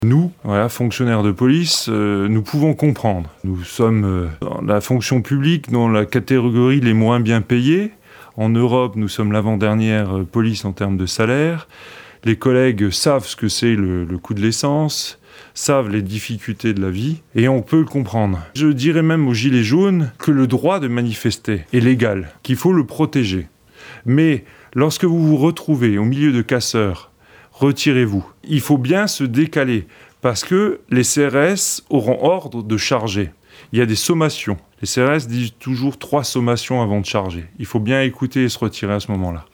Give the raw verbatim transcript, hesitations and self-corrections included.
Nous, voilà, fonctionnaires de police, euh, nous pouvons comprendre. Nous sommes euh, dans la fonction publique, dans la catégorie les moins bien payés. En Europe, nous sommes l'avant-dernière euh, police en termes de salaire. Les collègues savent ce que c'est le, le coût de l'essence, savent les difficultés de la vie, et on peut le comprendre. Je dirais même aux Gilets jaunes que le droit de manifester est légal, qu'il faut le protéger. Mais lorsque vous vous retrouvez au milieu de casseurs, retirez-vous. Il faut bien se décaler, parce que les C R S auront ordre de charger. Il y a des sommations. Les C R S disent toujours trois sommations avant de charger. Il faut bien écouter et se retirer à ce moment-là.